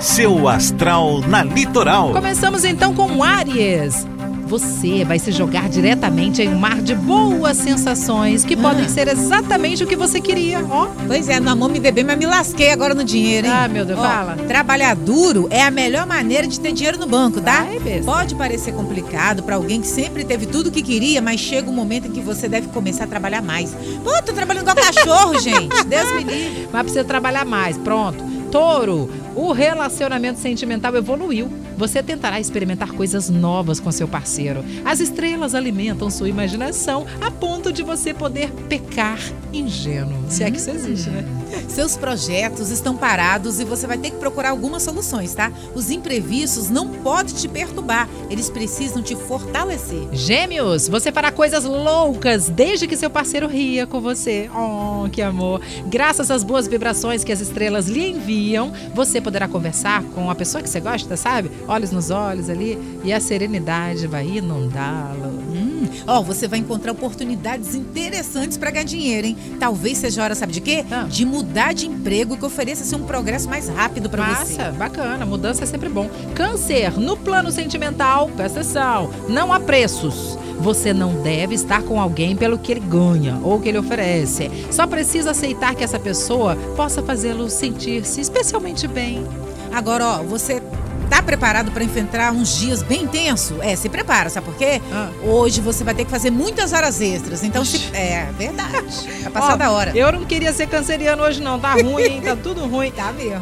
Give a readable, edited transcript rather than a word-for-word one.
Seu astral na Litoral. Começamos então com Áries. Você vai se jogar diretamente em um mar de boas sensações que podem ser exatamente o que você queria, ó. Pois é, no amor me dei bem, mas me lasquei agora no dinheiro, hein? Ah, meu Deus, fala. Trabalhar duro é a melhor maneira de ter dinheiro no banco, tá? Vai, besta. Pode parecer complicado pra alguém que sempre teve tudo o que queria, mas chega um momento em que você deve começar a trabalhar mais. Pô, tô trabalhando igual cachorro, gente. Deus me livre. Mas precisa trabalhar mais, pronto. Touro, o relacionamento sentimental evoluiu. Você tentará experimentar coisas novas com seu parceiro. As estrelas alimentam sua imaginação a ponto de você poder pecar ingênuo. Se é que isso existe, né? Seus projetos estão parados e você vai ter que procurar algumas soluções, tá? Os imprevistos não podem te perturbar. Eles precisam te fortalecer. Gêmeos, você fará coisas loucas desde que seu parceiro ria com você. Oh, que amor. Graças às boas vibrações que as estrelas lhe enviam, você poderá conversar com a pessoa que você gosta, sabe? Olhos nos olhos ali, e a serenidade vai inundá-lo. Você vai encontrar oportunidades interessantes para ganhar dinheiro, hein? Talvez seja a hora, sabe de quê? De mudar de emprego que ofereça um progresso mais rápido para você. Massa, bacana, mudança é sempre bom. Câncer, no plano sentimental, presta atenção, não há preços. Você não deve estar com alguém pelo que ele ganha ou que ele oferece. Só precisa aceitar que essa pessoa possa fazê-lo sentir-se especialmente bem. Agora, você tá preparado para enfrentar uns dias bem intensos? Se prepara, sabe por quê? Hoje você vai ter que fazer muitas horas extras. Então, verdade. Vai passar da hora. Eu não queria ser canceriano hoje não, tá ruim, hein? Tá tudo ruim. Tá mesmo.